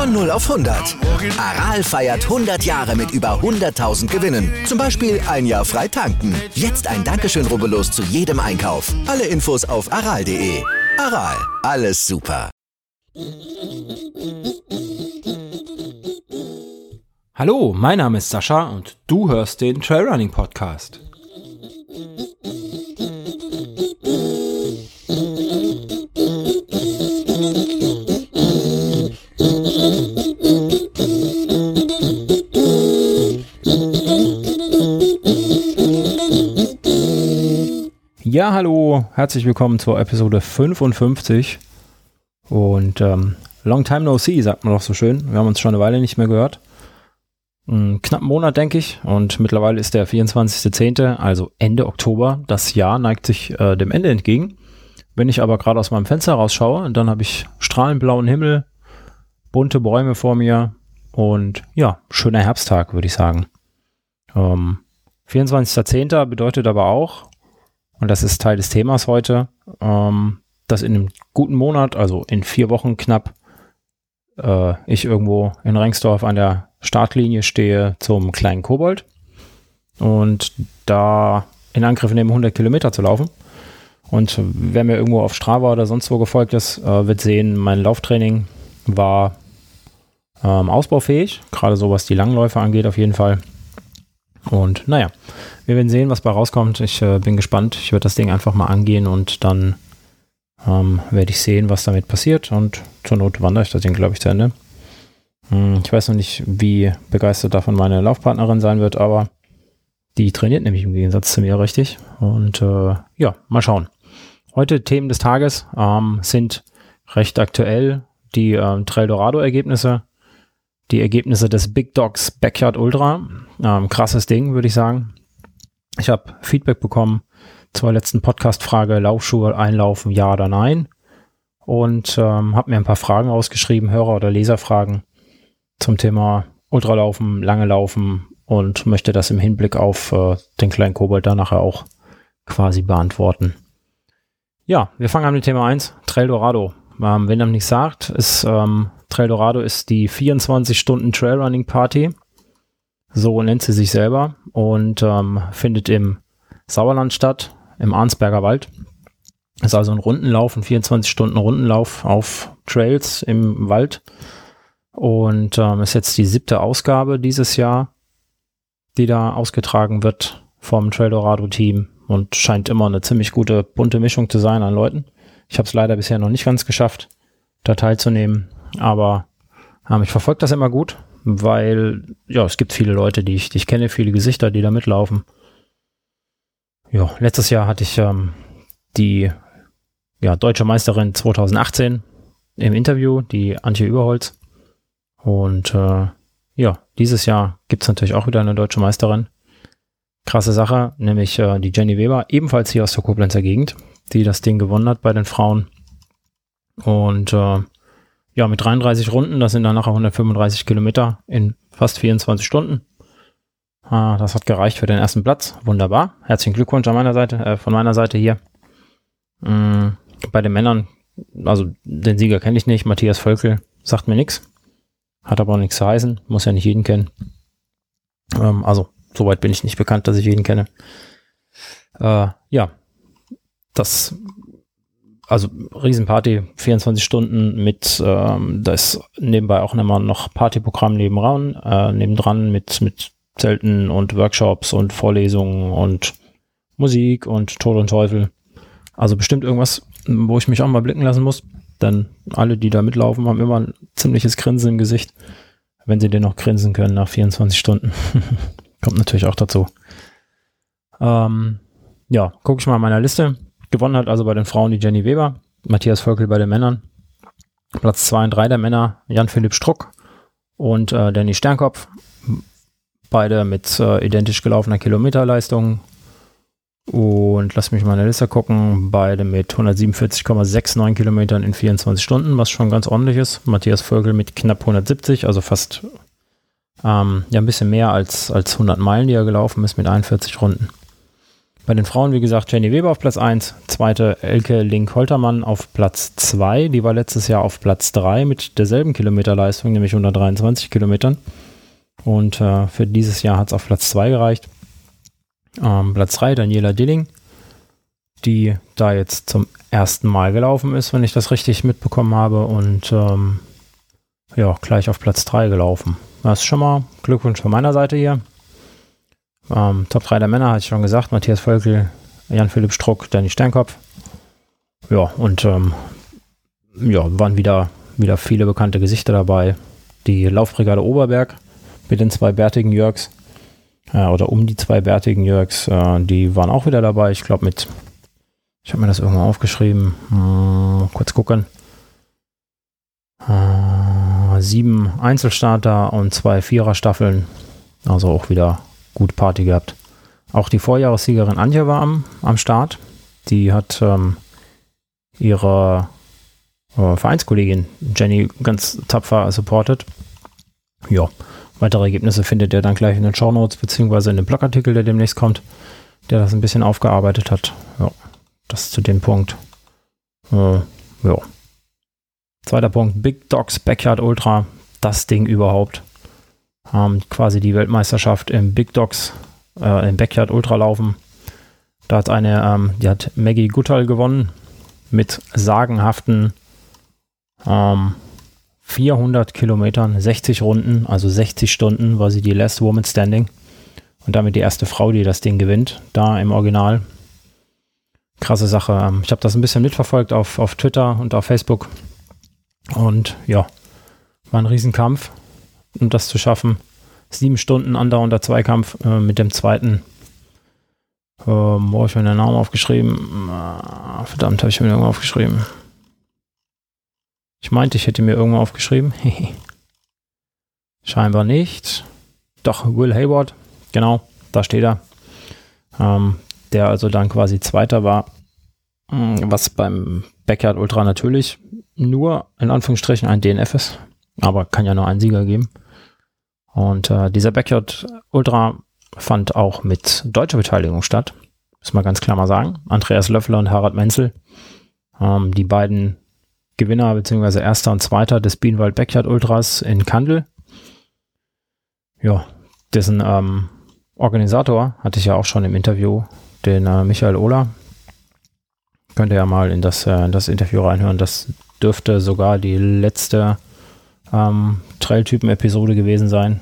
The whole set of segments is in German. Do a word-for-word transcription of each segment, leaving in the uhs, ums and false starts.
Von null auf hundert. Aral feiert hundert Jahre mit über hunderttausend Gewinnen. Zum Beispiel ein Jahr frei tanken. Jetzt ein Dankeschön, rubbellos zu jedem Einkauf. Alle Infos auf aral punkt de. Aral, alles super. Hallo, mein Name ist Sascha und du hörst den Trailrunning Podcast. Ja, hallo, herzlich willkommen zur Episode fünfundfünfzig und ähm, long time no see, sagt man doch so schön. Wir haben uns schon eine Weile nicht mehr gehört. Einen knappen Monat, denke ich, und mittlerweile ist der vierundzwanzigster zehnte, also Ende Oktober. Das Jahr neigt sich äh, dem Ende entgegen. Wenn ich aber gerade aus meinem Fenster rausschaue, dann habe ich strahlend blauen Himmel, bunte Bäume vor mir und ja, schöner Herbsttag, würde ich sagen. Ähm, vierundzwanzigster zehnter bedeutet aber auch, und das ist Teil des Themas heute, ähm, dass in einem guten Monat, also in vier Wochen knapp, äh, ich irgendwo in Rengsdorf an der Startlinie stehe zum kleinen Kobold und da in Angriff nehme, hundert Kilometer zu laufen. Und wer mir irgendwo auf Strava oder sonst wo gefolgt ist, äh, wird sehen, mein Lauftraining war ähm, ausbaufähig, gerade so was die Langläufe angeht auf jeden Fall. Und naja, wir werden sehen, was bei rauskommt. Ich äh, bin gespannt. Ich werde das Ding einfach mal angehen und dann ähm, werde ich sehen, was damit passiert. Und zur Not wandere ich das Ding, glaube ich, zu Ende. Hm, ich weiß noch nicht, wie begeistert davon meine Laufpartnerin sein wird, aber die trainiert nämlich im Gegensatz zu mir richtig. Und äh, ja, mal schauen. Heute Themen des Tages ähm, sind recht aktuell die ähm, Trail Dorado-Ergebnisse. Die Ergebnisse des Big Dogs Backyard Ultra. Ähm, krasses Ding, würde ich sagen. Ich habe Feedback bekommen zur letzten Podcast-Frage, Laufschuhe einlaufen, ja oder nein. Und ähm, habe mir ein paar Fragen ausgeschrieben, Hörer- oder Leserfragen zum Thema Ultralaufen, lange Laufen und möchte das im Hinblick auf äh, den kleinen Kobold dann nachher auch quasi beantworten. Ja, wir fangen an mit Thema eins, Trail Dorado. Ähm, wenn er nichts sagt, ist ähm, Trail Dorado ist die vierundzwanzig Stunden Trailrunning Party. So nennt sie sich selber und ähm, findet im Sauerland statt, im Arnsberger Wald. Ist also ein Rundenlauf, ein vierundzwanzig Stunden Rundenlauf auf Trails im Wald. Und ähm, ist jetzt die siebte Ausgabe dieses Jahr, die da ausgetragen wird vom Trail Dorado Team und scheint immer eine ziemlich gute, bunte Mischung zu sein an Leuten. Ich habe es leider bisher noch nicht ganz geschafft, da teilzunehmen, aber ähm, ich verfolge das immer gut, weil ja, es gibt viele Leute, die ich, die ich kenne, viele Gesichter, die da mitlaufen. Ja, letztes Jahr hatte ich ähm, die ja, deutsche Meisterin zweitausendachtzehn im Interview, die Antje Überholz. Und äh, ja, dieses Jahr gibt es natürlich auch wieder eine deutsche Meisterin. Krasse Sache, nämlich äh, die Jenny Weber, ebenfalls hier aus der Koblenzer Gegend, die das Ding gewonnen hat bei den Frauen. Und äh, ja, mit dreiunddreißig Runden, das sind dann nachher hundertfünfunddreißig Kilometer in fast vierundzwanzig Stunden. Äh, das hat gereicht für den ersten Platz. Wunderbar. Herzlichen Glückwunsch an meiner Seite, äh, von meiner Seite hier. Äh, bei den Männern, also den Sieger kenne ich nicht, Matthias Völkel, sagt mir nichts. Hat aber auch nichts zu heißen, muss ja nicht jeden kennen. Ähm, also, soweit bin ich nicht bekannt, dass ich jeden kenne. Äh, ja, das, also Riesenparty, vierundzwanzig Stunden mit, ähm, da ist nebenbei auch immer noch Partyprogramm nebenan, äh, nebendran mit, mit Zelten und Workshops und Vorlesungen und Musik und Tod und Teufel. Also bestimmt irgendwas, wo ich mich auch mal blicken lassen muss. Denn alle, die da mitlaufen, haben immer ein ziemliches Grinsen im Gesicht, wenn sie denn noch grinsen können nach vierundzwanzig Stunden. Kommt natürlich auch dazu. Ähm, ja, gucke ich mal an meiner Liste. Gewonnen hat also bei den Frauen die Jenny Weber, Matthias Völkel bei den Männern. Platz zwei und drei der Männer, Jan-Philipp Struck und äh, Danny Sternkopf. Beide mit äh, identisch gelaufener Kilometerleistung. Und lass mich mal in der Liste gucken. Beide mit hundertsiebenundvierzig Komma neunundsechzig Kilometern in vierundzwanzig Stunden, was schon ganz ordentlich ist. Matthias Völkel mit knapp hundertsiebzig, also fast ähm, ja ein bisschen mehr als, als hundert Meilen, die er gelaufen ist, mit einundvierzig Runden. Bei den Frauen, wie gesagt, Jenny Weber auf Platz eins, zweite Elke Link-Holtermann auf Platz zwei. Die war letztes Jahr auf Platz drei mit derselben Kilometerleistung, nämlich hundertdreiundzwanzig Kilometern. Und äh, für dieses Jahr hat es auf Platz zwei gereicht. Ähm, Platz drei, Daniela Dilling, die da jetzt zum ersten Mal gelaufen ist, wenn ich das richtig mitbekommen habe. Und ähm, ja, gleich auf Platz drei gelaufen. Das ist schon mal Glückwunsch von meiner Seite hier. Ähm, Top drei der Männer, hatte ich schon gesagt, Matthias Völkel, Jan-Philipp Struck, Danny Sternkopf. Ja, und ähm, ja, waren wieder, wieder viele bekannte Gesichter dabei. Die Laufbrigade Oberberg mit den zwei bärtigen Jörgs, äh, oder um die zwei bärtigen Jörgs, äh, die waren auch wieder dabei. Ich glaube mit, ich habe mir das irgendwo aufgeschrieben, hm, kurz gucken. Äh, sieben Einzelstarter und zwei Viererstaffeln, also auch wieder gut Party gehabt. Auch die Vorjahressiegerin Anja war am, am Start. Die hat ähm, ihre äh, Vereinskollegin Jenny ganz tapfer supportet. Ja, weitere Ergebnisse findet ihr dann gleich in den Shownotes beziehungsweise in dem Blogartikel, der demnächst kommt, der das ein bisschen aufgearbeitet hat. Ja, das zu dem Punkt. Äh, ja. Zweiter Punkt, Big Dogs Backyard Ultra. Das Ding überhaupt. Ähm, quasi die Weltmeisterschaft im Big Dogs, äh, im Backyard Ultralaufen. Da hat eine, ähm, die hat Maggie Guttal gewonnen mit sagenhaften ähm, vierhundert Kilometern, sechzig Runden, also sechzig Stunden war sie die Last Woman Standing und damit die erste Frau, die das Ding gewinnt, da im Original. Krasse Sache. Ähm, ich habe das ein bisschen mitverfolgt auf, auf Twitter und auf Facebook und ja, war ein Riesenkampf, um das zu schaffen. Sieben Stunden andauernder Zweikampf äh, mit dem zweiten. Ähm, wo habe ich mir den Namen aufgeschrieben? Ah, verdammt, habe ich mir irgendwo aufgeschrieben. Ich meinte, ich hätte mir irgendwo aufgeschrieben. Scheinbar nicht. Doch, Will Hayward. Genau, da steht er. Ähm, der also dann quasi Zweiter war. Was beim Backyard Ultra natürlich nur in Anführungsstrichen ein D N F ist. Aber kann ja nur einen Sieger geben. Und äh, dieser Backyard Ultra fand auch mit deutscher Beteiligung statt. Muss man ganz klar mal sagen. Andreas Löffler und Harald Menzel. Ähm, die beiden Gewinner bzw. Erster und Zweiter des Bienenwald Backyard Ultras in Kandel. Ja, dessen ähm, Organisator hatte ich ja auch schon im Interview, den äh, Michael Ohler. Könnt ihr ja mal in das, äh, in das Interview reinhören. Das dürfte sogar die letzte ähm, Trailtypen-Episode gewesen sein,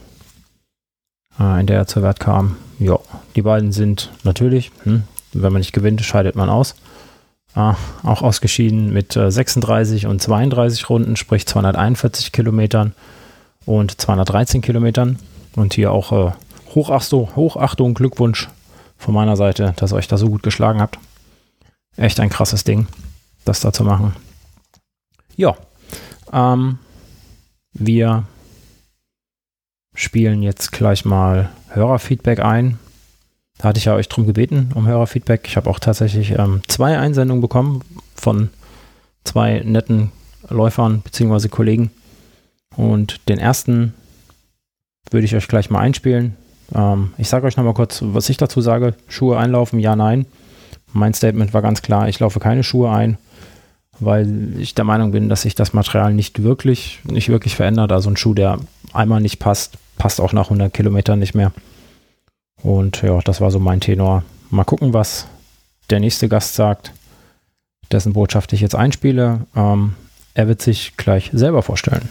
äh, in der er zur Wert kam. Ja, die beiden sind natürlich, hm, wenn man nicht gewinnt, scheidet man aus. Äh, auch ausgeschieden mit äh, sechsunddreißig und zweiunddreißig Runden, sprich zweihunderteinundvierzig Kilometern und zweihundertdreizehn Kilometern. Und hier auch äh, Hochachtung, Hochachtung, Glückwunsch von meiner Seite, dass ihr euch da so gut geschlagen habt. Echt ein krasses Ding, das da zu machen. Ja, ähm, wir spielen jetzt gleich mal Hörerfeedback ein. Da hatte ich ja euch drum gebeten, um Hörerfeedback. Ich habe auch tatsächlich ähm, zwei Einsendungen bekommen von zwei netten Läufern bzw. Kollegen. Und den ersten würde ich euch gleich mal einspielen. Ähm, ich sage euch nochmal kurz, was ich dazu sage. Schuhe einlaufen, ja, nein. Mein Statement war ganz klar, ich laufe keine Schuhe ein, weil ich der Meinung bin, dass sich das Material nicht wirklich, nicht wirklich verändert. Also ein Schuh, der einmal nicht passt, passt auch nach hundert Kilometern nicht mehr. Und ja, das war so mein Tenor. Mal gucken, was der nächste Gast sagt, dessen Botschaft ich jetzt einspiele. Ähm, er wird sich gleich selber vorstellen.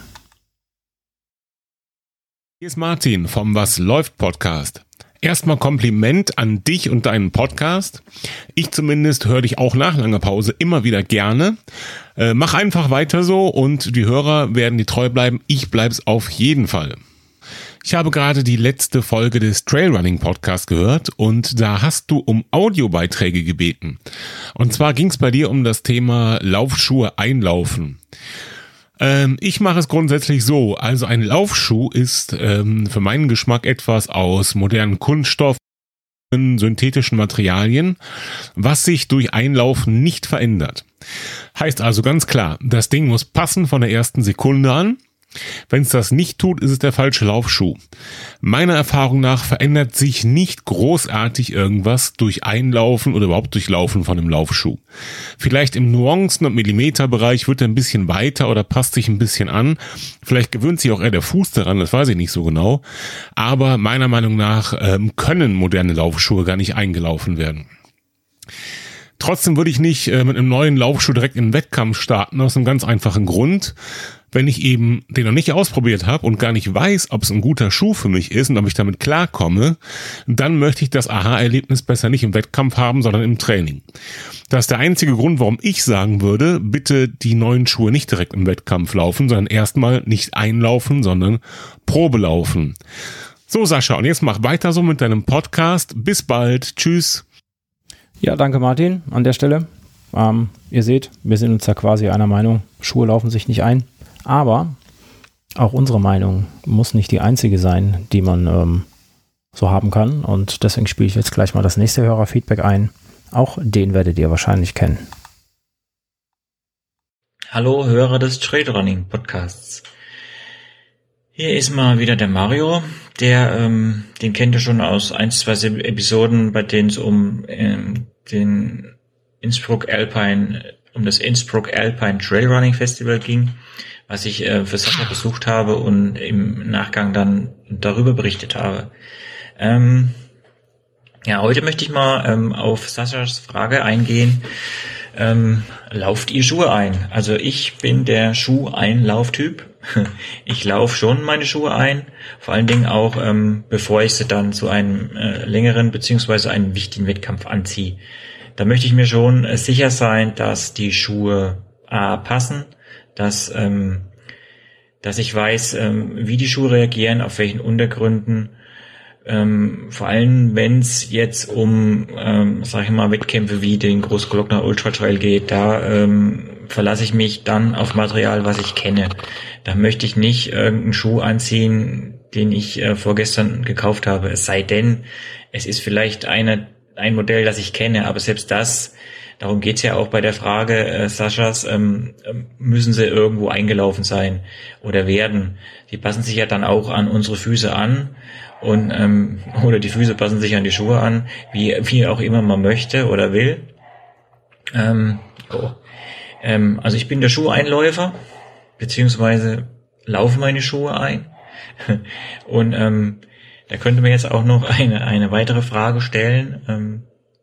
Hier ist Martin vom Was läuft Podcast. Erstmal Kompliment an dich und deinen Podcast. Ich zumindest höre dich auch nach langer Pause immer wieder gerne. Äh, mach einfach weiter so und die Hörer werden dir treu bleiben. Ich bleib's auf jeden Fall. Ich habe gerade die letzte Folge des Trailrunning Podcasts gehört und da hast du um Audiobeiträge gebeten. Und zwar ging es bei dir um das Thema Laufschuhe einlaufen. Ähm, ich mache es grundsätzlich so, also ein Laufschuh ist ähm, für meinen Geschmack etwas aus modernen Kunststoffen, synthetischen Materialien, was sich durch Einlaufen nicht verändert. Heißt also ganz klar, das Ding muss passen von der ersten Sekunde an. Wenn es das nicht tut, ist es der falsche Laufschuh. Meiner Erfahrung nach verändert sich nicht großartig irgendwas durch Einlaufen oder überhaupt durch Laufen von einem Laufschuh. Vielleicht im Nuancen- und Millimeterbereich wird er ein bisschen weiter oder passt sich ein bisschen an. Vielleicht gewöhnt sich auch eher der Fuß daran, das weiß ich nicht so genau. Aber meiner Meinung nach ähm, können moderne Laufschuhe gar nicht eingelaufen werden. Trotzdem würde ich nicht äh, mit einem neuen Laufschuh direkt in den Wettkampf starten, aus einem ganz einfachen Grund. Wenn ich eben den noch nicht ausprobiert habe und gar nicht weiß, ob es ein guter Schuh für mich ist und ob ich damit klarkomme, dann möchte ich das Aha-Erlebnis besser nicht im Wettkampf haben, sondern im Training. Das ist der einzige Grund, warum ich sagen würde, bitte die neuen Schuhe nicht direkt im Wettkampf laufen, sondern erstmal nicht einlaufen, sondern Probe laufen. So, Sascha, und jetzt mach weiter so mit deinem Podcast. Bis bald. Tschüss. Ja, danke Martin an der Stelle. Ähm, ihr seht, wir sind uns da quasi einer Meinung. Schuhe laufen sich nicht ein. Aber auch unsere Meinung muss nicht die einzige sein, die man ähm, so haben kann. Und deswegen spiele ich jetzt gleich mal das nächste Hörerfeedback ein. Auch den werdet ihr wahrscheinlich kennen. Hallo Hörer des Trail Running Podcasts. Hier ist mal wieder der Mario. Der, ähm, den kennt ihr schon aus ein, zwei Episoden, bei denen es um ähm, den Innsbruck Alpine, um das Innsbruck Alpine Trail Running Festival ging, was ich äh, für Sascha besucht habe und im Nachgang dann darüber berichtet habe. Ähm, ja, heute möchte ich mal ähm, auf Saschas Frage eingehen. Ähm, lauft ihr Schuhe ein? Also ich bin der Schuh-Einlauftyp. Ich laufe schon meine Schuhe ein, vor allen Dingen auch, ähm, bevor ich sie dann zu einem äh, längeren beziehungsweise einem wichtigen Wettkampf anziehe. Da möchte ich mir schon äh, sicher sein, dass die Schuhe A passen, dass ähm, dass ich weiß, ähm, wie die Schuhe reagieren, auf welchen Untergründen. Ähm, vor allem, wenn es jetzt um, ähm, sag ich mal, Wettkämpfe wie den Großglockner Ultra Trail geht, da ähm, verlasse ich mich dann auf Material, was ich kenne. Da möchte ich nicht irgendeinen Schuh anziehen, den ich äh, vorgestern gekauft habe. Es sei denn, es ist vielleicht eine, ein Modell, das ich kenne, aber selbst das, darum geht's ja auch bei der Frage äh, Saschas, ähm, müssen sie irgendwo eingelaufen sein oder werden. Die passen sich ja dann auch an unsere Füße an. Und ähm, oder die Füße passen sich an die Schuhe an, wie wie auch immer man möchte oder will. Ähm, oh. ähm, also ich bin der Schuheinläufer, beziehungsweise laufe meine Schuhe ein. Und ähm, da könnte man jetzt auch noch eine eine weitere Frage stellen, ähm,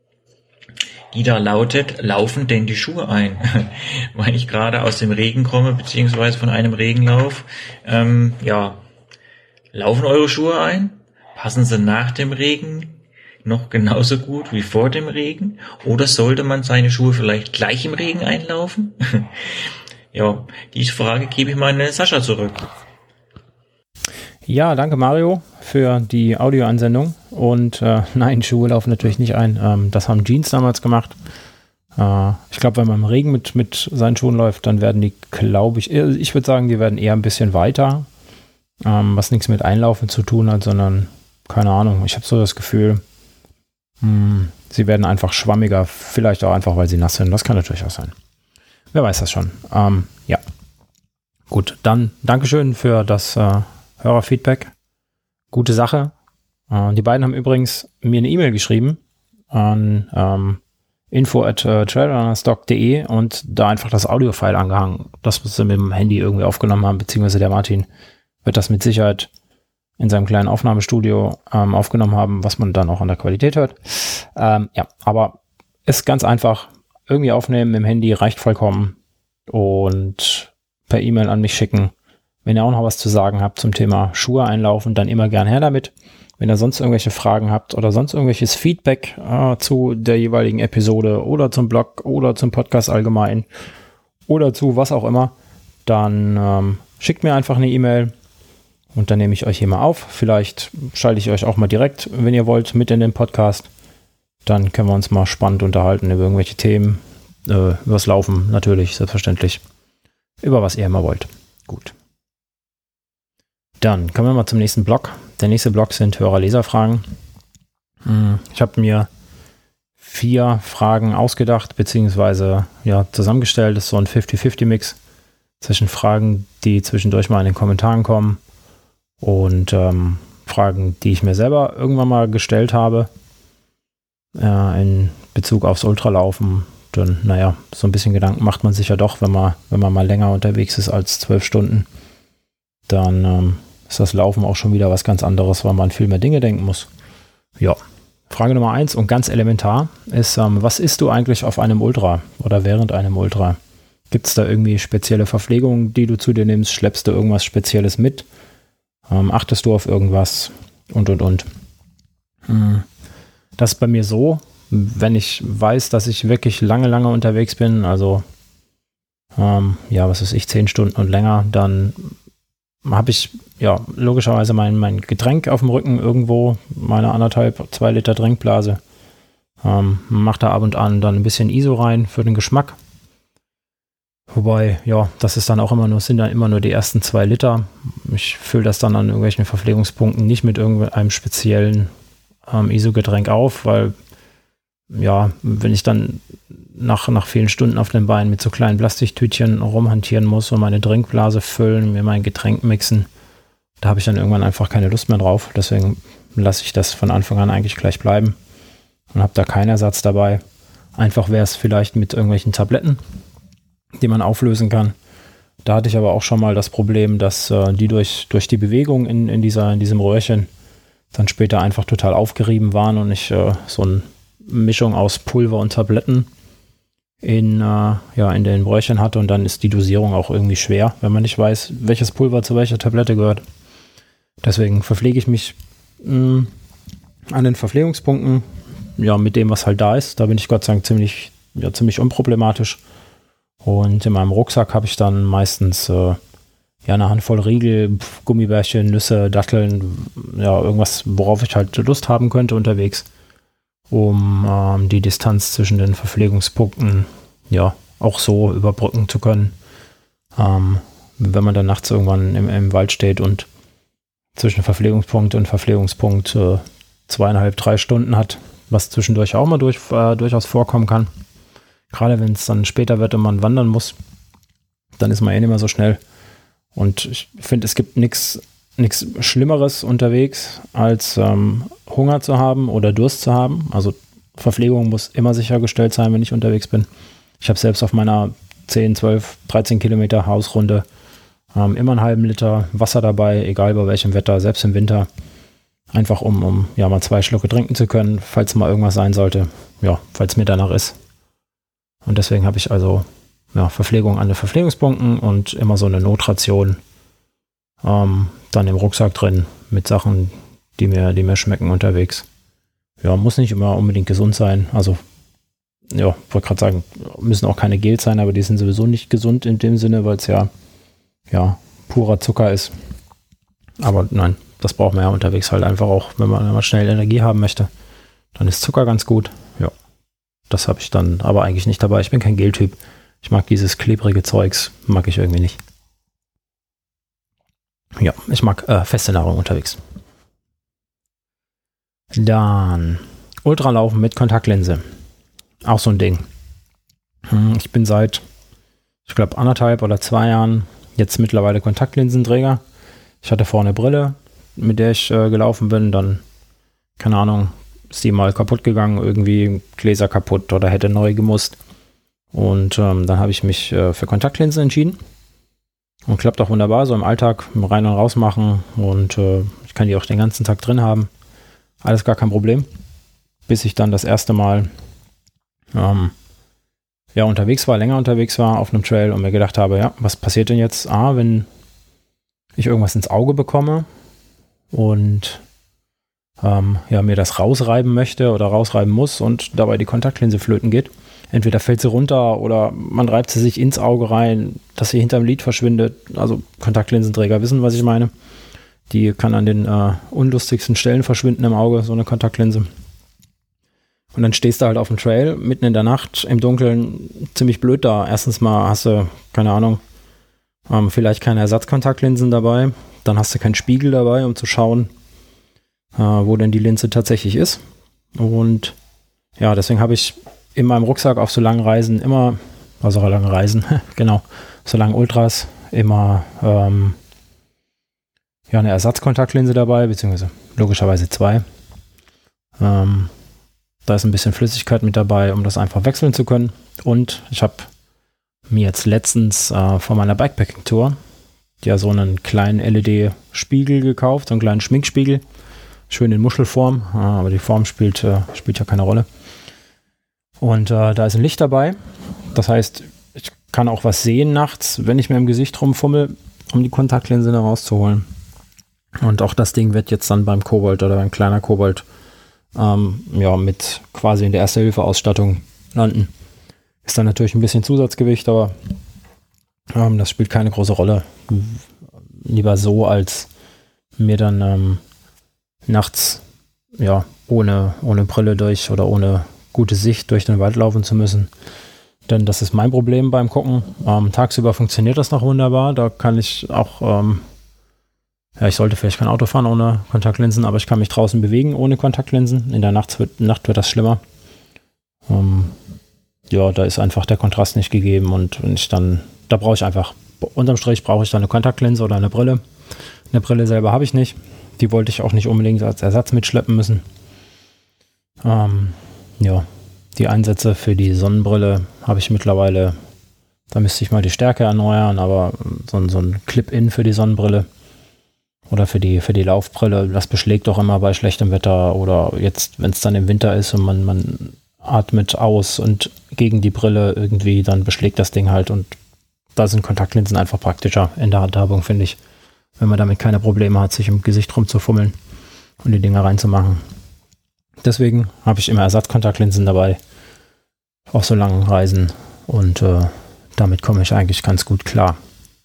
die da lautet: Laufen denn die Schuhe ein? Weil ich gerade aus dem Regen komme, beziehungsweise von einem Regenlauf. Ähm, ja, laufen eure Schuhe ein? Passen sie nach dem Regen noch genauso gut wie vor dem Regen? Oder sollte man seine Schuhe vielleicht gleich im Regen einlaufen? Ja, diese Frage gebe ich mal an den Sascha zurück. Ja, danke Mario für die Audioansendung. Und äh, nein, Schuhe laufen natürlich nicht ein. Ähm, das haben Jeans damals gemacht. Äh, ich glaube, wenn man im Regen mit, mit seinen Schuhen läuft, dann werden die, glaube ich, ich würde sagen, die werden eher ein bisschen weiter. Ähm, was nichts mit Einlaufen zu tun hat, sondern, keine Ahnung, ich habe so das Gefühl, mh, sie werden einfach schwammiger, vielleicht auch einfach, weil sie nass sind. Das kann natürlich auch sein. Wer weiß das schon. Ähm, ja. Gut, dann Dankeschön für das äh, Hörerfeedback. Gute Sache. Äh, die beiden haben übrigens mir eine E-Mail geschrieben an ähm, info at trailrunnerstock punkt de und da einfach das Audiofile angehangen, das, was sie mit dem Handy irgendwie aufgenommen haben, beziehungsweise der Martin wird das mit Sicherheit in seinem kleinen Aufnahmestudio ähm, aufgenommen haben, was man dann auch an der Qualität hört. Ähm, ja, aber ist ganz einfach. Irgendwie aufnehmen mit dem Handy reicht vollkommen und per E-Mail an mich schicken. Wenn ihr auch noch was zu sagen habt zum Thema Schuhe einlaufen, dann immer gern her damit. Wenn ihr sonst irgendwelche Fragen habt oder sonst irgendwelches Feedback äh, zu der jeweiligen Episode oder zum Blog oder zum Podcast allgemein oder zu was auch immer, dann ähm, schickt mir einfach eine E-Mail. Und dann nehme ich euch hier mal auf. Vielleicht schalte ich euch auch mal direkt, wenn ihr wollt, mit in den Podcast. Dann können wir uns mal spannend unterhalten über irgendwelche Themen. Äh, übers Laufen natürlich, selbstverständlich. Über was ihr immer wollt. Gut. Dann kommen wir mal zum nächsten Blog. Der nächste Blog sind Hörer-Leser-Fragen. Ich habe mir vier Fragen ausgedacht, beziehungsweise ja, zusammengestellt. Das ist so ein fünfzig fünfzig Mix zwischen Fragen, die zwischendurch mal in den Kommentaren kommen und ähm, Fragen, die ich mir selber irgendwann mal gestellt habe äh, in Bezug aufs Ultralaufen. Dann, naja, so ein bisschen Gedanken macht man sich ja doch, wenn man, wenn man mal länger unterwegs ist als zwölf Stunden. Dann ähm, ist das Laufen auch schon wieder was ganz anderes, weil man viel mehr Dinge denken muss. Ja, Frage Nummer eins und ganz elementar ist, ähm, was isst du eigentlich auf einem Ultra oder während einem Ultra? Gibt es da irgendwie spezielle Verpflegung, die du zu dir nimmst? Schleppst du irgendwas Spezielles mit? Ähm, achtest du auf irgendwas? Und, und, und. Hm. Das ist bei mir so, wenn ich weiß, dass ich wirklich lange, lange unterwegs bin, also ähm, ja, was weiß ich, zehn Stunden und länger, dann habe ich ja logischerweise mein, mein Getränk auf dem Rücken irgendwo, meine anderthalb, zwei Liter Trinkblase. Ähm, mach da ab und an dann ein bisschen I S O rein für den Geschmack. Wobei, ja, das ist dann auch immer nur, sind dann immer nur die ersten zwei Liter. Ich fülle das dann an irgendwelchen Verpflegungspunkten nicht mit irgendeinem speziellen ähm, I S O-Getränk auf, weil ja, wenn ich dann nach, nach vielen Stunden auf den Beinen mit so kleinen Plastiktütchen rumhantieren muss und meine Trinkblase füllen, mir mein Getränk mixen, da habe ich dann irgendwann einfach keine Lust mehr drauf. Deswegen lasse ich das von Anfang an eigentlich gleich bleiben und habe da keinen Ersatz dabei. Einfach wäre es vielleicht mit irgendwelchen Tabletten, die man auflösen kann. Da hatte ich aber auch schon mal das Problem, dass äh, die durch, durch die Bewegung in, in, dieser, in diesem Röhrchen dann später einfach total aufgerieben waren und ich äh, so eine Mischung aus Pulver und Tabletten in, äh, ja, in den Röhrchen hatte und dann ist die Dosierung auch irgendwie schwer, wenn man nicht weiß, welches Pulver zu welcher Tablette gehört. Deswegen verpflege ich mich mh, an den Verpflegungspunkten, ja, mit dem, was halt da ist. Da bin ich Gott sei Dank ziemlich, ja, ziemlich unproblematisch. Und in meinem Rucksack habe ich dann meistens äh, ja, eine Handvoll Riegel, Gummibärchen, Nüsse, Datteln, ja, irgendwas, worauf ich halt Lust haben könnte unterwegs, um ähm, die Distanz zwischen den Verpflegungspunkten ja auch so überbrücken zu können. Ähm, wenn man dann nachts irgendwann im, im Wald steht und zwischen Verpflegungspunkt und Verpflegungspunkt äh, zweieinhalb, drei Stunden hat, was zwischendurch auch mal durch, äh, durchaus vorkommen kann. Gerade wenn es dann später wird und man wandern muss, dann ist man eh nicht mehr so schnell. Und ich finde, es gibt nichts nichts Schlimmeres unterwegs, als ähm, Hunger zu haben oder Durst zu haben. Also Verpflegung muss immer sichergestellt sein, wenn ich unterwegs bin. Ich habe selbst auf meiner zehn, zwölf, dreizehn Kilometer Hausrunde ähm, immer einen halben Liter Wasser dabei, egal bei welchem Wetter, selbst im Winter. Einfach um, um ja mal zwei Schlucke trinken zu können, falls mal irgendwas sein sollte. Ja, falls mir danach ist. Und deswegen habe ich also ja, Verpflegung an den Verpflegungspunkten und immer so eine Notration ähm, dann im Rucksack drin mit Sachen, die mir, die mir schmecken unterwegs. Ja, muss nicht immer unbedingt gesund sein. Also, ja, wollte gerade sagen, müssen auch keine Gels sein, aber die sind sowieso nicht gesund in dem Sinne, weil es ja, ja purer Zucker ist. Aber nein, das braucht man ja unterwegs halt einfach auch, wenn man, wenn man schnell Energie haben möchte. Dann ist Zucker ganz gut. Ja, das habe ich dann aber eigentlich nicht dabei. Ich bin kein Geltyp. Ich mag dieses klebrige Zeugs, mag ich irgendwie nicht. Ja, ich mag äh, feste Nahrung unterwegs. Dann Ultralaufen mit Kontaktlinse. Auch so ein Ding. Ich bin seit, ich glaube, anderthalb oder zwei Jahren jetzt mittlerweile Kontaktlinsenträger. Ich hatte vorne eine Brille, mit der ich äh, gelaufen bin. Dann, keine Ahnung, ist die mal kaputt gegangen, irgendwie Gläser kaputt oder hätte neu gemusst. Und ähm, dann habe ich mich äh, für Kontaktlinsen entschieden. Und klappt auch wunderbar, so im Alltag rein und raus machen. Und äh, ich kann die auch den ganzen Tag drin haben. Alles gar kein Problem. Bis ich dann das erste Mal ähm, ja, unterwegs war, länger unterwegs war auf einem Trail und mir gedacht habe, ja, was passiert denn jetzt? A, wenn ich irgendwas ins Auge bekomme und ähm, ja, mir das rausreiben möchte oder rausreiben muss und dabei die Kontaktlinse flöten geht. Entweder fällt sie runter oder man reibt sie sich ins Auge rein, dass sie hinterm Lid verschwindet. Also Kontaktlinsenträger wissen, was ich meine. Die kann an den äh, unlustigsten Stellen verschwinden im Auge, so eine Kontaktlinse. Und dann stehst du halt auf dem Trail, mitten in der Nacht, im Dunkeln, ziemlich blöd da. Erstens mal hast du, keine Ahnung, ähm, vielleicht keine Ersatzkontaktlinsen dabei. Dann hast du keinen Spiegel dabei, um zu schauen, äh, wo denn die Linse tatsächlich ist. Und ja, deswegen habe ich in meinem Rucksack auf so langen Reisen immer, also lange Reisen, genau, so lange Ultras, immer ähm, ja, eine Ersatzkontaktlinse dabei, beziehungsweise logischerweise zwei. Ähm, da ist ein bisschen Flüssigkeit mit dabei, um das einfach wechseln zu können. Und ich habe mir jetzt letztens äh, von meiner Bikepacking-Tour ja so einen kleinen L E D-Spiegel gekauft, so einen kleinen Schminkspiegel. Schön in Muschelform, äh, aber die Form spielt, äh, spielt ja keine Rolle. Und äh, da ist ein Licht dabei. Das heißt, ich kann auch was sehen nachts, wenn ich mir im Gesicht rumfummel, um die Kontaktlinse da rauszuholen. Und auch das Ding wird jetzt dann beim Kobold oder beim kleiner Kobold ähm, ja, mit quasi in der Erste-Hilfe-Ausstattung landen. Ist dann natürlich ein bisschen Zusatzgewicht, aber ähm, das spielt keine große Rolle. Lieber so, als mir dann ähm, nachts ja, ohne, ohne Brille durch oder ohne gute Sicht durch den Wald laufen zu müssen. Denn das ist mein Problem beim Gucken. Ähm, tagsüber funktioniert das noch wunderbar. Da kann ich auch, ähm, ja, ich sollte vielleicht kein Auto fahren ohne Kontaktlinsen, aber ich kann mich draußen bewegen ohne Kontaktlinsen. In der Nacht wird, Nacht wird das schlimmer. Ähm, ja, da ist einfach der Kontrast nicht gegeben und wenn ich dann, da brauche ich einfach, unterm Strich brauche ich dann eine Kontaktlinse oder eine Brille. Eine Brille selber habe ich nicht. Die wollte ich auch nicht unbedingt als Ersatz mitschleppen müssen. Ähm, ja, die Einsätze für die Sonnenbrille habe ich mittlerweile, da müsste ich mal die Stärke erneuern, aber so, so ein Clip-In für die Sonnenbrille oder für die, für die Laufbrille, das beschlägt doch immer bei schlechtem Wetter oder jetzt, wenn es dann im Winter ist und man, man atmet aus und gegen die Brille irgendwie, dann beschlägt das Ding halt und da sind Kontaktlinsen einfach praktischer in der Handhabung, finde ich, wenn man damit keine Probleme hat, sich im Gesicht rumzufummeln und die Dinger reinzumachen. Deswegen habe ich immer Ersatzkontaktlinsen dabei, auf so langen Reisen und äh, damit komme ich eigentlich ganz gut klar.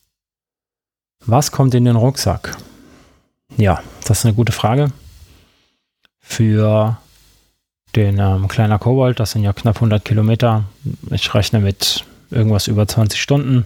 Was kommt in den Rucksack? Ja, das ist eine gute Frage. Für den ähm, kleiner Kobold, das sind ja knapp hundert Kilometer. Ich rechne mit irgendwas über zwanzig Stunden.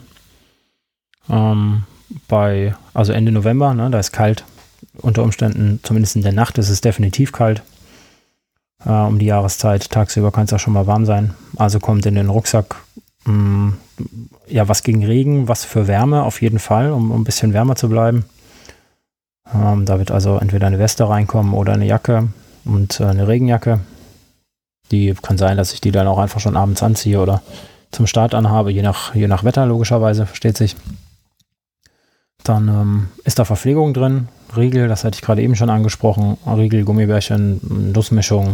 Ähm, bei, also Ende November, ne, da ist kalt. Unter Umständen, zumindest in der Nacht, ist es definitiv kalt. Äh, um die Jahreszeit. Tagsüber kann es auch schon mal warm sein. Also kommt in den Rucksack mh, ja was gegen Regen, was für Wärme auf jeden Fall, um, um ein bisschen wärmer zu bleiben. Ähm, da wird also entweder eine Weste reinkommen oder eine Jacke und äh, eine Regenjacke. Die kann sein, dass ich die dann auch einfach schon abends anziehe oder zum Start anhabe, je nach, je nach Wetter logischerweise, versteht sich. Dann ähm, ist da Verpflegung drin, Riegel, das hatte ich gerade eben schon angesprochen, Riegel, Gummibärchen, Nussmischung,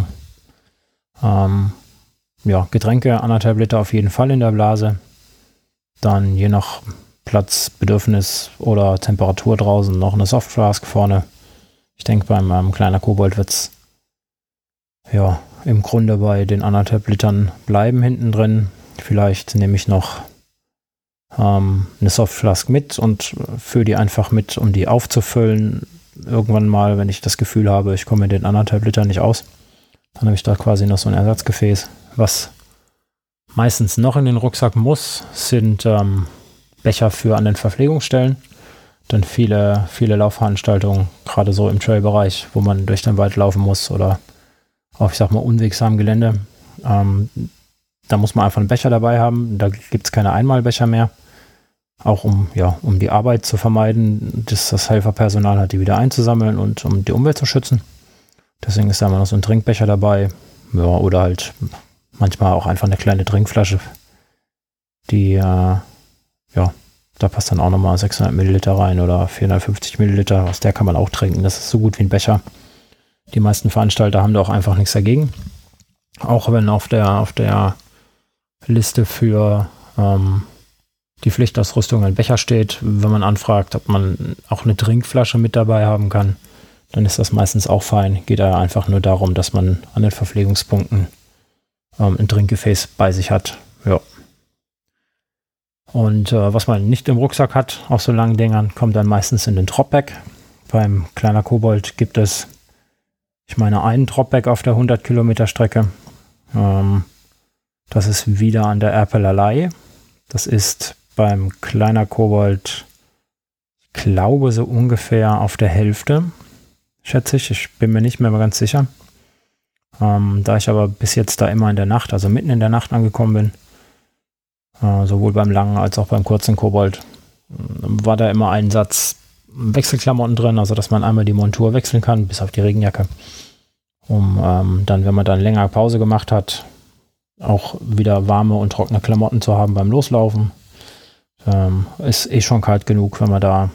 ähm, ja, Getränke, anderthalb Liter auf jeden Fall in der Blase. Dann je nach Platz, Bedürfnis oder Temperatur draußen noch eine Softflask vorne. Ich denke, beim ähm, kleiner Kobold wird es ja im Grunde bei den anderthalb Litern bleiben hinten drin. Vielleicht nehme ich noch ähm, eine Softflask mit und fülle die einfach mit, um die aufzufüllen. Irgendwann mal, wenn ich das Gefühl habe, ich komme mit den anderthalb Litern nicht aus, dann habe ich da quasi noch so ein Ersatzgefäß. Was meistens noch in den Rucksack muss, sind ähm, Becher für an den Verpflegungsstellen. Denn viele, viele Laufveranstaltungen, gerade so im Trailbereich, wo man durch den Wald laufen muss oder auf, ich sag mal, unwegsamem Gelände, ähm, da muss man einfach einen Becher dabei haben. Da gibt es keine Einmalbecher mehr. Auch um, ja, um die Arbeit zu vermeiden, dass das Helferpersonal hat, die wieder einzusammeln und um die Umwelt zu schützen. Deswegen ist da immer noch so ein Trinkbecher dabei. Ja, oder halt manchmal auch einfach eine kleine Trinkflasche. Die, äh, ja, da passt dann auch nochmal sechshundert Milliliter rein oder vierhundertfünfzig Milliliter. Aus der kann man auch trinken. Das ist so gut wie ein Becher. Die meisten Veranstalter haben da auch einfach nichts dagegen. Auch wenn auf der, auf der Liste für ähm, die Pflichtausrüstung ein Becher steht, wenn man anfragt, ob man auch eine Trinkflasche mit dabei haben kann, dann ist das meistens auch fein. Geht da einfach nur darum, dass man an den Verpflegungspunkten ähm, ein Trinkgefäß bei sich hat. Ja. Und äh, was man nicht im Rucksack hat, auf so langen Dingern, kommt dann meistens in den Dropback. Beim kleiner Kobold gibt es, ich meine, einen Dropback auf der hundert Kilometer Strecke. Ähm, das ist wieder an der Erpelalei. Das ist beim kleiner Kobold, ich glaube, so ungefähr auf der Hälfte, schätze ich. Ich bin mir nicht mehr ganz sicher. Ähm, da ich aber bis jetzt da immer in der Nacht, also mitten in der Nacht angekommen bin, äh, sowohl beim langen als auch beim kurzen Kobold, war da immer ein Satz Wechselklamotten drin, also dass man einmal die Montur wechseln kann, bis auf die Regenjacke. Um ähm, dann, wenn man dann länger Pause gemacht hat, auch wieder warme und trockene Klamotten zu haben beim Loslaufen. Ähm, ist eh schon kalt genug, wenn man da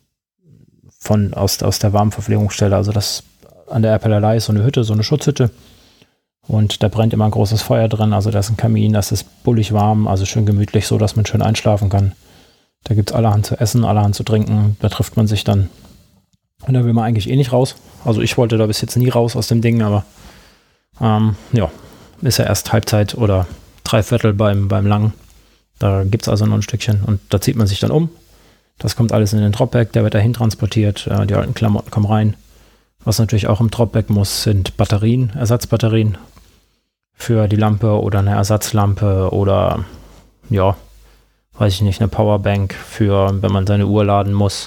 von aus, aus der warmen Verpflegungsstelle, also das an der Erpellerlei ist so eine Hütte, so eine Schutzhütte. Und da brennt immer ein großes Feuer drin, also da ist ein Kamin, das ist bullig warm, also schön gemütlich, so dass man schön einschlafen kann. Da gibt es allerhand zu essen, allerhand zu trinken, da trifft man sich dann. Und da will man eigentlich eh nicht raus. Also ich wollte da bis jetzt nie raus aus dem Ding, aber ähm, ja, ist ja erst Halbzeit oder Dreiviertel beim, beim Lang. Da gibt es also noch ein Stückchen und da zieht man sich dann um. Das kommt alles in den Dropback, der wird dahin transportiert, äh, die alten Klamotten kommen rein. Was natürlich auch im Dropback muss, sind Batterien, Ersatzbatterien für die Lampe oder eine Ersatzlampe oder ja, weiß ich nicht, eine Powerbank für, wenn man seine Uhr laden muss.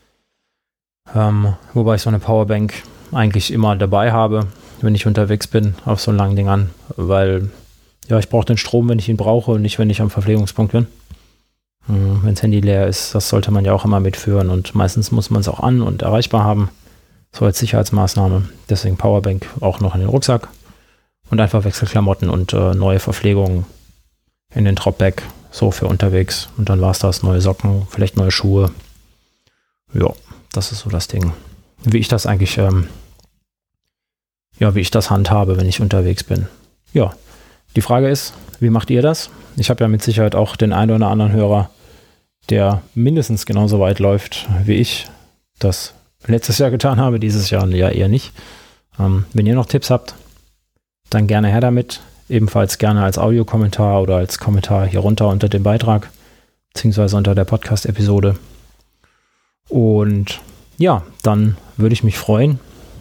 Ähm, wobei ich so eine Powerbank eigentlich immer dabei habe, wenn ich unterwegs bin auf so langen Dingern, weil ja, ich brauche den Strom, wenn ich ihn brauche und nicht, wenn ich am Verpflegungspunkt bin. Ähm, wenn das Handy leer ist, das sollte man ja auch immer mitführen und meistens muss man es auch an und erreichbar haben, so als Sicherheitsmaßnahme. Deswegen Powerbank auch noch in den Rucksack und einfach Wechselklamotten und äh, neue Verpflegung in den Dropback, so für unterwegs. Und dann war es das, neue Socken, vielleicht neue Schuhe. Ja, das ist so das Ding. Wie ich das eigentlich, ähm, ja, wie ich das handhabe, wenn ich unterwegs bin. Ja, die Frage ist, wie macht ihr das? Ich habe ja mit Sicherheit auch den einen oder anderen Hörer, der mindestens genauso weit läuft, wie ich das letztes Jahr getan habe, dieses Jahr ja eher nicht. Ähm, wenn ihr noch Tipps habt, dann gerne her damit. Ebenfalls gerne als Audiokommentar oder als Kommentar hier runter unter dem Beitrag, beziehungsweise unter der Podcast-Episode. Und ja, dann würde ich mich freuen,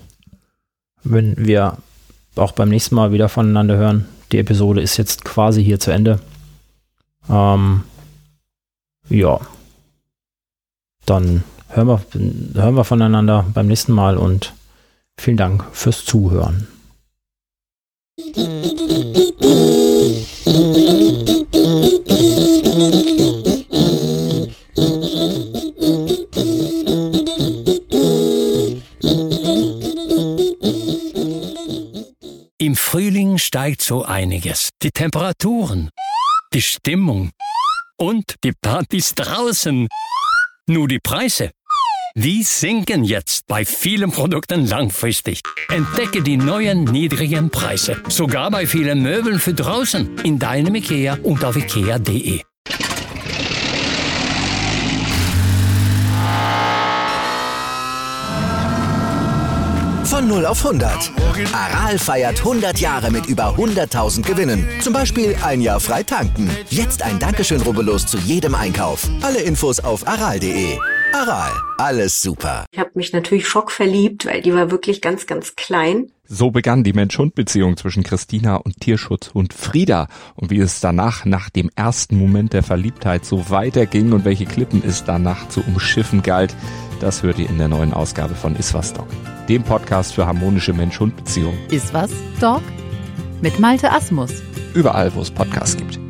wenn wir auch beim nächsten Mal wieder voneinander hören. Die Episode ist jetzt quasi hier zu Ende. Ähm, ja, dann hören wir, hören wir voneinander beim nächsten Mal und vielen Dank fürs Zuhören. Im Frühling steigt so einiges. Die Temperaturen, die Stimmung und die Partys draußen. Nur die Preise, die sinken jetzt bei vielen Produkten langfristig. Entdecke die neuen niedrigen Preise, sogar bei vielen Möbeln für draußen, in deinem IKEA und auf ikea punkt de. Von null auf hundert. Aral feiert hundert Jahre mit über hunderttausend Gewinnen. Zum Beispiel ein Jahr frei tanken. Jetzt ein Dankeschön, rubbellos zu jedem Einkauf. Alle Infos auf aral punkt de. Aral, alles super. Ich habe mich natürlich schockverliebt, weil die war wirklich ganz, ganz klein. So begann die Mensch-Hund-Beziehung zwischen Christina und Tierschutzhund Frieda. Und wie es danach, nach dem ersten Moment der Verliebtheit, so weiterging und welche Klippen es danach zu umschiffen galt, das hört ihr in der neuen Ausgabe von Iswas Dog, dem Podcast für harmonische Mensch-Hund-Beziehungen. Iswas Dog? Mit Malte Asmus. Überall, wo es Podcasts gibt.